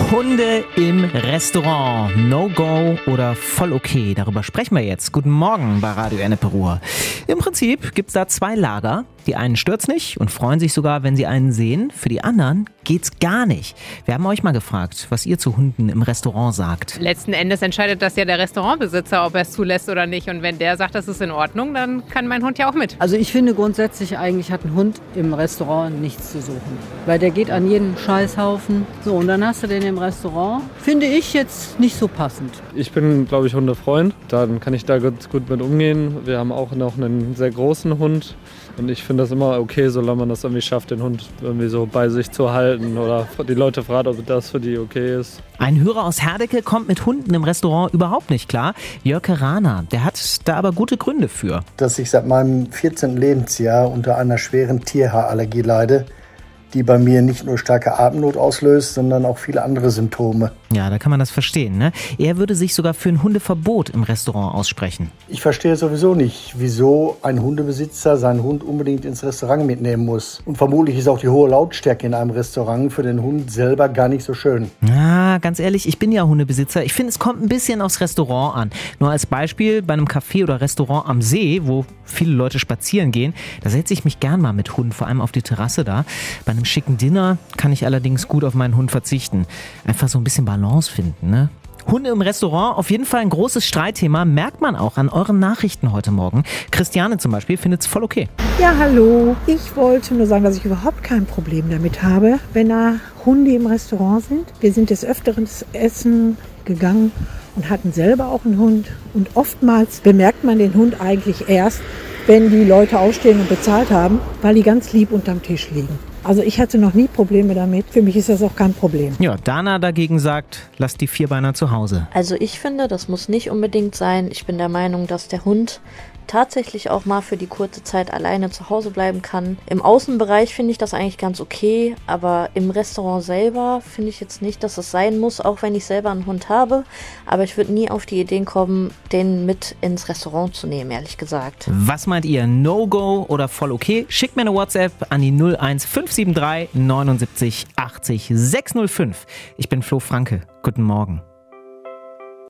Hunde im Restaurant. No-go oder voll okay? Darüber sprechen wir jetzt. Guten Morgen bei Radio Ennepe Ruhr. Im Prinzip gibt es da zwei Lager. Die einen stört's nicht und freuen sich sogar, wenn sie einen sehen. Für die anderen geht's gar nicht. Wir haben euch mal gefragt, was ihr zu Hunden im Restaurant sagt. Letzten Endes entscheidet das ja der Restaurantbesitzer, ob er es zulässt oder nicht. Und wenn der sagt, das ist in Ordnung, dann kann mein Hund ja auch mit. Also ich finde grundsätzlich, eigentlich hat ein Hund im Restaurant nichts zu suchen. Weil der geht an jeden Scheißhaufen. So, und dann hast du den im Restaurant. Finde ich jetzt nicht so passend. Ich bin, glaube ich, Hundefreund. Dann kann ich da ganz gut mit umgehen. Wir haben auch noch einen sehr großen Hund. Und ich finde das immer okay, solange man das irgendwie schafft, den Hund irgendwie so bei sich zu halten oder die Leute fragen, ob das für die okay ist. Ein Hörer aus Herdecke kommt mit Hunden im Restaurant überhaupt nicht klar. Jörg Rana, der hat da aber gute Gründe für. Dass ich seit meinem 14. Lebensjahr unter einer schweren Tierhaarallergie leide, die bei mir nicht nur starke Atemnot auslöst, sondern auch viele andere Symptome. Ja, da kann man das verstehen, ne? Er würde sich sogar für ein Hundeverbot im Restaurant aussprechen. Ich verstehe sowieso nicht, wieso ein Hundebesitzer seinen Hund unbedingt ins Restaurant mitnehmen muss. Und vermutlich ist auch die hohe Lautstärke in einem Restaurant für den Hund selber gar nicht so schön. Ja, ganz ehrlich, ich bin ja Hundebesitzer. Ich finde, es kommt ein bisschen aufs Restaurant an. Nur als Beispiel, bei einem Café oder Restaurant am See, wo viele Leute spazieren gehen, da setze ich mich gern mal mit Hunden, vor allem auf die Terrasse da. Bei einem schicken Dinner kann ich allerdings gut auf meinen Hund verzichten. Einfach so ein bisschen Balance finden, ne? Hunde im Restaurant, auf jeden Fall ein großes Streitthema, merkt man auch an euren Nachrichten heute Morgen. Christiane zum Beispiel findet es voll okay. Ja, hallo. Ich wollte nur sagen, dass ich überhaupt kein Problem damit habe, wenn da Hunde im Restaurant sind. Wir sind des Öfteren essen gegangen und hatten selber auch einen Hund. Und oftmals bemerkt man den Hund eigentlich erst, wenn die Leute aufstehen und bezahlt haben, weil die ganz lieb unterm Tisch liegen. Also ich hatte noch nie Probleme damit. Für mich ist das auch kein Problem. Ja, Dana dagegen sagt, lasst die Vierbeiner zu Hause. Also ich finde, das muss nicht unbedingt sein. Ich bin der Meinung, dass der Hund tatsächlich auch mal für die kurze Zeit alleine zu Hause bleiben kann. Im Außenbereich finde ich das eigentlich ganz okay, aber im Restaurant selber finde ich jetzt nicht, dass es sein muss, auch wenn ich selber einen Hund habe. Aber ich würde nie auf die Idee kommen, den mit ins Restaurant zu nehmen, ehrlich gesagt. Was meint ihr? No-Go oder voll okay? Schickt mir eine WhatsApp an die 01573 79 80 605. Ich bin Flo Franke. Guten Morgen.